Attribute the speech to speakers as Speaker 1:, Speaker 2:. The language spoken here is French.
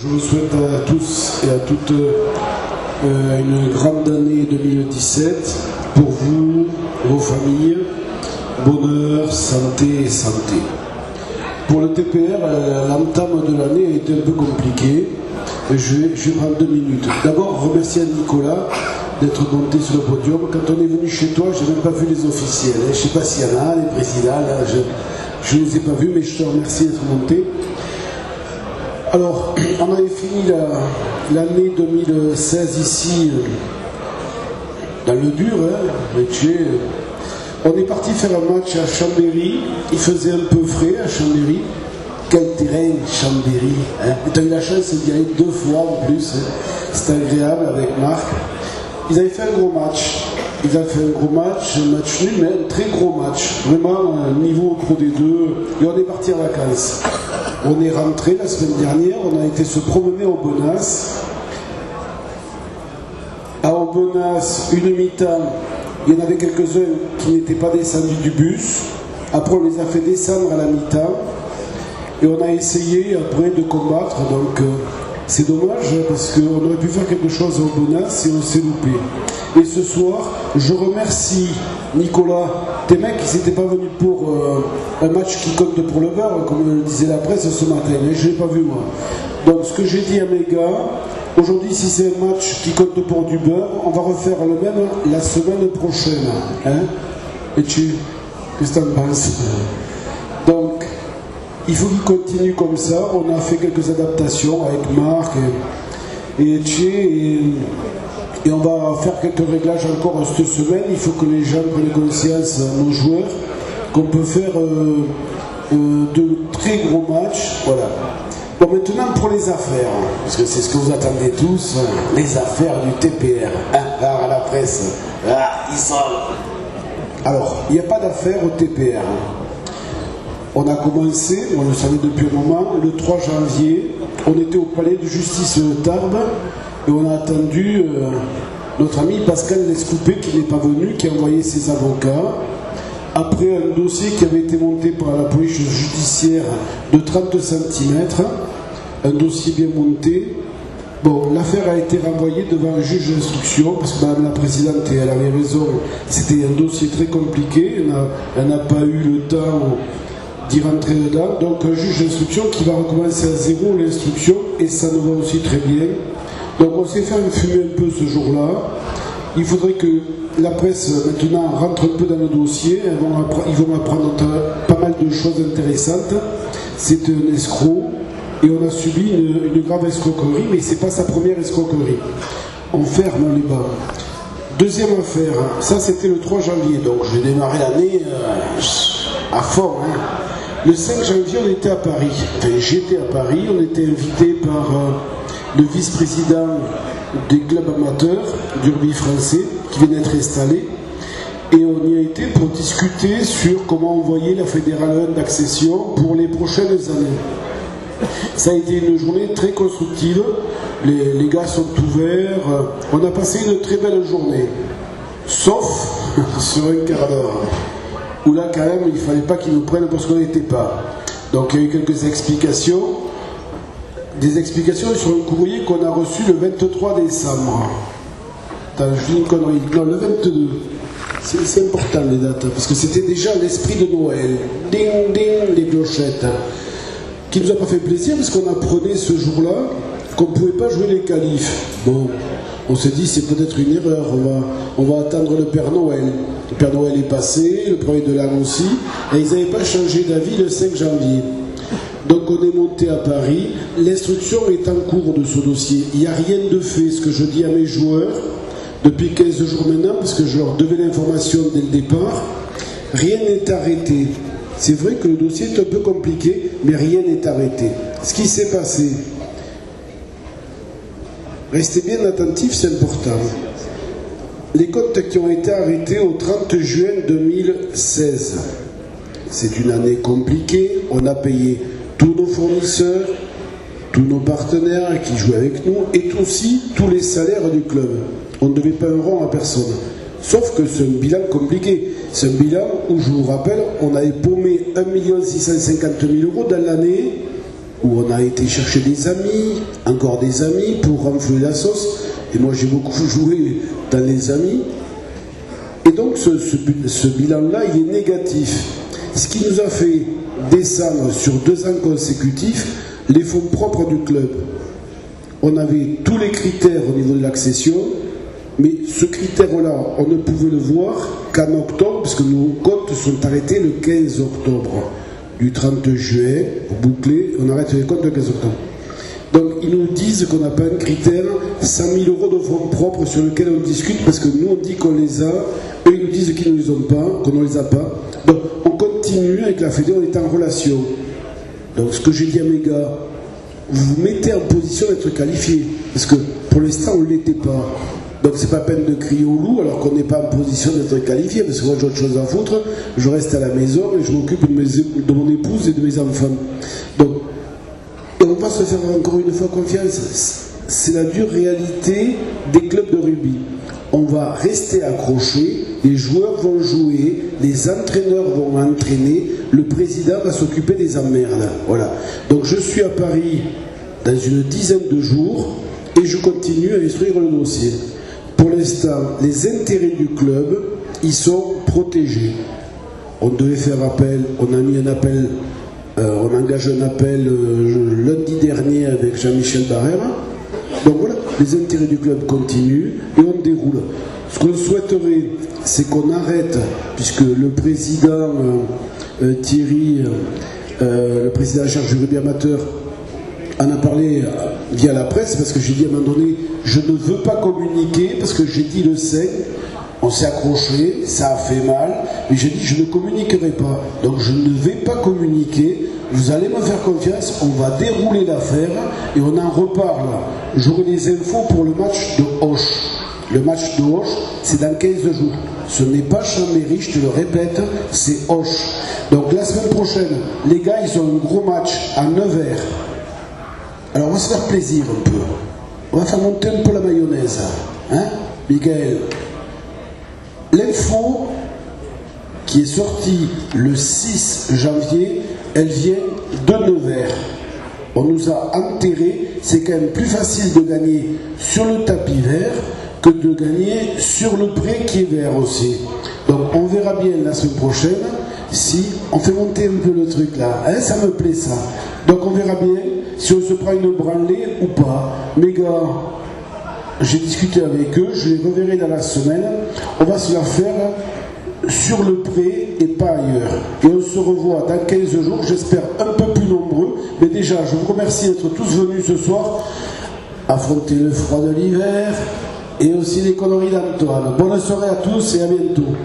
Speaker 1: Je vous souhaite à tous et à toutes une grande année 2017 pour vous, vos familles, bonheur, santé et santé. Pour le TPR, l'entame de l'année a été un peu compliquée. Je vais prendre 2 minutes. D'abord, remercier Nicolas d'être monté sur le podium. Quand on est venu chez toi, je n'ai même pas vu les officiels. Je ne sais pas s'il y en a, les présidents, là, je ne les ai pas vus, mais je te remercie d'être monté. Alors, on avait fini l'année 2016 ici, dans le dur, on est parti faire un match à Chambéry. Il faisait un peu frais à Chambéry. Quel terrain, Chambéry, hein. Tu as eu la chance d'y aller 2 fois en plus, hein. C'était agréable avec Marc. Ils avaient fait un gros match. Un match nul, mais un très gros match. Vraiment, niveau au gros des deux. Et on est parti en vacances. On est rentré la semaine dernière, on a été se promener au Aubenas. À Aubenas, une mi-temps, il y en avait quelques-uns qui n'étaient pas descendus du bus. Après, on les a fait descendre à la mi-temps. Et on a essayé après de combattre, donc c'est dommage parce qu'on aurait pu faire quelque chose au Aubenas et on s'est loupé. Et ce soir, je remercie Nicolas, tes mecs qui n'étaient pas venus pour un match qui compte pour le beurre, comme le disait la presse ce matin, mais je ne l'ai pas vu moi. Donc ce que j'ai dit à mes gars, aujourd'hui si c'est un match qui compte pour du beurre, on va refaire le même la semaine prochaine. Hein? Et qu'est-ce que tu en penses? Donc, il faut qu'il continue comme ça. On a fait quelques adaptations avec Marc et on va faire quelques réglages encore cette semaine. Il faut que les gens prennent conscience, nos joueurs, qu'on peut faire de très gros matchs. Voilà. Bon, maintenant pour les affaires, parce que c'est ce que vous attendez tous, les affaires du TPR. Alors, à la presse, ils sont... Alors, il n'y a pas d'affaires au TPR. On a commencé, on le savait depuis un moment, le 3 janvier, on était au palais de justice de Tarbes et on a attendu notre ami Pascal Lescoupé qui n'est pas venu, qui a envoyé ses avocats. Après un dossier qui avait été monté par la police judiciaire de 30 cm, un dossier bien monté. Bon, l'affaire a été renvoyée devant un juge d'instruction, parce que Madame la Présidente, elle avait raison, c'était un dossier très compliqué, elle n'a pas eu le temps d'y rentrer dedans, donc un juge d'instruction qui va recommencer à zéro l'instruction, et ça nous va aussi très bien. Donc on s'est fait fumer un peu ce jour-là. Il faudrait que la presse maintenant rentre un peu dans le dossier, ils vont apprendre pas mal de choses intéressantes. C'est un escroc, et on a subi une grave escroquerie, mais c'est pas sa première escroquerie. On ferme les bas. Deuxième affaire, ça c'était le 3 janvier, donc j'ai démarré l'année à fond. Hein. Le 5 janvier, on était à Paris. Enfin, j'étais à Paris, on était invité par le vice-président des clubs amateurs du rugby français qui vient d'être installé. Et on y a été pour discuter sur comment envoyer la Fédérale 1 d'accession pour les prochaines années. Ça a été une journée très constructive. Les gars sont ouverts. On a passé une très belle journée. Sauf sur un quart d'heure. Où là, quand même, il ne fallait pas qu'ils nous prennent parce qu'on n'était pas. Donc, il y a eu quelques explications. Des explications sur un courrier qu'on a reçu le 23 décembre. Attends, je dis une connerie. Non, le 22. C'est important, les dates. Parce que c'était déjà l'esprit de Noël. Ding, ding, les clochettes. Qui nous a pas fait plaisir parce qu'on apprenait ce jour-là qu'on ne pouvait pas jouer les qualifs. Bon, on s'est dit c'est peut-être une erreur, on va attendre le Père Noël. Le Père Noël est passé, le premier de l'an aussi, et ils n'avaient pas changé d'avis le 5 janvier. Donc on est monté à Paris, l'instruction est en cours de ce dossier. Il n'y a rien de fait, ce que je dis à mes joueurs, depuis 15 jours maintenant, parce que je leur devais l'information dès le départ, rien n'est arrêté. C'est vrai que le dossier est un peu compliqué, mais rien n'est arrêté. Ce qui s'est passé, restez bien attentifs, c'est important. Les comptes qui ont été arrêtés au 30 juin 2016. C'est une année compliquée, on a payé tous nos fournisseurs, tous nos partenaires qui jouaient avec nous, et aussi tous les salaires du club. On ne devait pas un rond à personne. Sauf que c'est un bilan compliqué. C'est un bilan où, je vous rappelle, on avait paumé 1 650 000 € dans l'année où on a été chercher des amis, encore des amis, pour renflouer la sauce. Et moi, j'ai beaucoup joué dans les amis. Et donc, ce bilan-là, il est négatif. Ce qui nous a fait descendre sur 2 ans consécutifs les fonds propres du club. On avait tous les critères au niveau de l'accession, mais ce critère-là, on ne pouvait le voir qu'en octobre, puisque nos comptes sont arrêtés le 15 octobre. Du 30 juillet, bouclé, on arrête les comptes le 15 octobre. Donc ils nous disent qu'on n'a pas un critère 100 000 euros de fonds propres sur lequel on discute, parce que nous on dit qu'on les a, eux ils nous disent qu'ils ne les ont pas, qu'on ne les a pas. Donc on continue avec la Fédé, on est en relation. Donc ce que j'ai dit à mes gars, vous vous mettez en position d'être qualifié, parce que pour l'instant on ne l'était pas. Donc c'est pas peine de crier au loup alors qu'on n'est pas en position d'être qualifié, parce que moi j'ai autre chose à foutre, je reste à la maison et je m'occupe de mon épouse et de mes enfants. Donc, et on va se faire encore une fois confiance. C'est la dure réalité des clubs de rugby. On va rester accrochés, les joueurs vont jouer, les entraîneurs vont entraîner, le président va s'occuper des emmerdes. Voilà. Donc je suis à Paris dans une dizaine de jours et je continue à instruire le dossier. Pour l'instant, les intérêts du club, ils sont protégés. On devait faire appel, on a mis un appel, on engage un appel lundi dernier avec Jean-Michel Barrère. Donc voilà, les intérêts du club continuent et on déroule. Ce qu'on souhaiterait, c'est qu'on arrête, puisque le président Thierry, le président en charge du rugby amateur, en a parlé via la presse, parce que j'ai dit à un moment donné, je ne veux pas communiquer, parce que j'ai dit le 5, on s'est accroché, ça a fait mal, mais j'ai dit je ne communiquerai pas. Donc je ne vais pas communiquer, vous allez me faire confiance, on va dérouler l'affaire et on en reparle. J'aurai des infos pour le match de Auch. Le match de Auch, c'est dans 15 jours. Ce n'est pas Chambéry, je te le répète, c'est Auch. Donc la semaine prochaine, les gars, ils ont un gros match à 9h. Alors on va se faire plaisir un peu. On va faire monter un peu la mayonnaise. Hein, Michael? L'info qui est sortie le 6 janvier, elle vient de Nevers. On nous a enterrés. C'est quand même plus facile de gagner sur le tapis vert que de gagner sur le pré qui est vert aussi. Donc on verra bien la semaine prochaine si on fait monter un peu le truc là. Hein, ça me plaît ça. Donc on verra bien si on se prend une branlée ou pas. Mes gars, j'ai discuté avec eux, je les reverrai dans la semaine. On va se la faire sur le pré et pas ailleurs. Et on se revoit dans 15 jours, j'espère un peu plus nombreux. Mais déjà, je vous remercie d'être tous venus ce soir affronter le froid de l'hiver et aussi les conneries d'Antoine. Bonne soirée à tous et à bientôt.